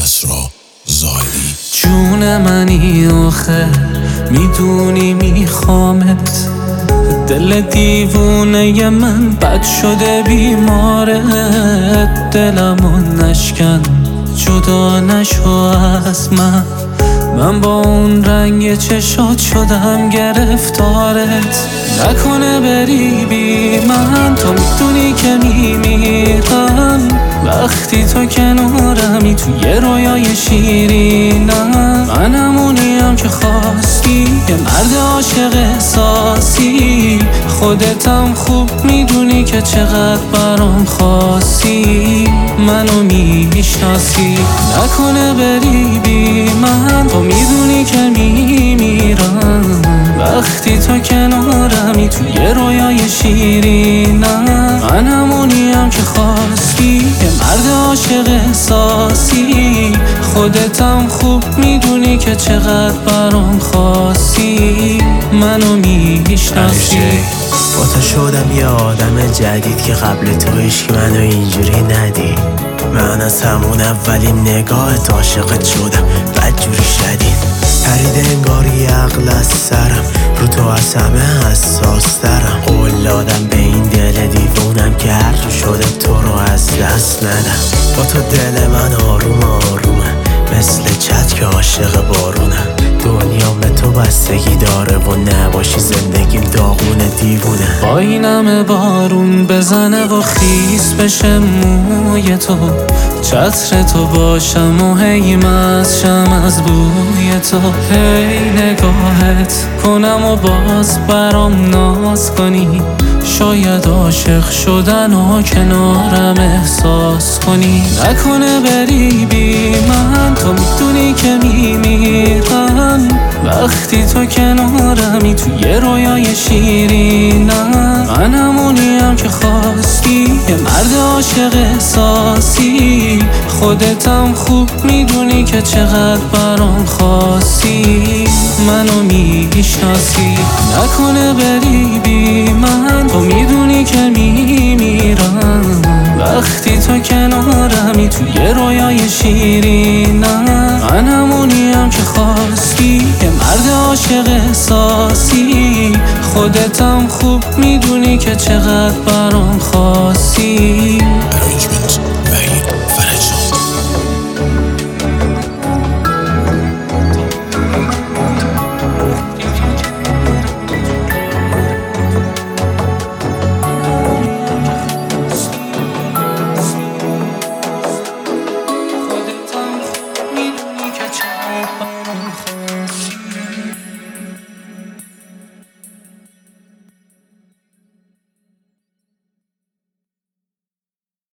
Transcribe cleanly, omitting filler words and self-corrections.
کسرا زاهدی. جون منی آخه میدونی میخوامت، دل دیوونه من بد شده بیمارت، دلمو نشکن جدا نشو از من با اون رنگ چشات شدم گرفتارت. نکنه بری بی من، تو میدونی که میمیرم وقتی تو کنارمی توی رویای شیرینم. من همونیم که خواستی، یه مرد عاشق احساسی، خودتم خوب میدونی که چقدر برام خاصی، منو میشناسی. نکنه بری بی من، تو میدونی که میمیرم وقتی تو کنارمی توی رویای شیرینم. من همونیم که خواستی، یه مرد عاشق احساسی، خودتم خوب میدونی که چقدر برام خاصی، منو میشناسی. با تو شدم یه آدم جدید که قبل تو عشق منو اینجوری ندید. من از همون اولین نگاهت عاشقت شدم بدجوری شدید. پرید انگاری عقل از سرم، رو تو از همه حساس ترم. قول دادم به این دل دیوونم که هر جو شده تو رو از دست ندم. با تو دل من آروم آرومه، مثل چت که عاشق بارونم. دنیا به تو بستگی داره و نباشی زندگیم داغونه دیوونه. با این همه بارون بزنه و خیس بشه موی تو، چتر تو باشم و هی مستشم از بوی تو. هی نگاهت کنم و باز برام ناز کنی، شاید عاشق شدن و کنارم احساس کنی. نکنه بری بی من، تو میدونی که میمیرم وقتی تو کنارمی توی رویای شیرینم. من همونیم که خواستی، یه مرد عاشق احساسی، خودتم خوب میدونی که چقدر برام خاصی، منو میشناسی. نکنه بری بی من، تو میدونی که میمیرم وقتی تو کنارمی توی رویای شیرینم. من همونیم که خواستی، یه مرد عاشق احساسی، خودتم خوب میدونی که چقدر برام خاصی. ارنجمنت وحید فرجان. خودتم خوب میدونی که چقدر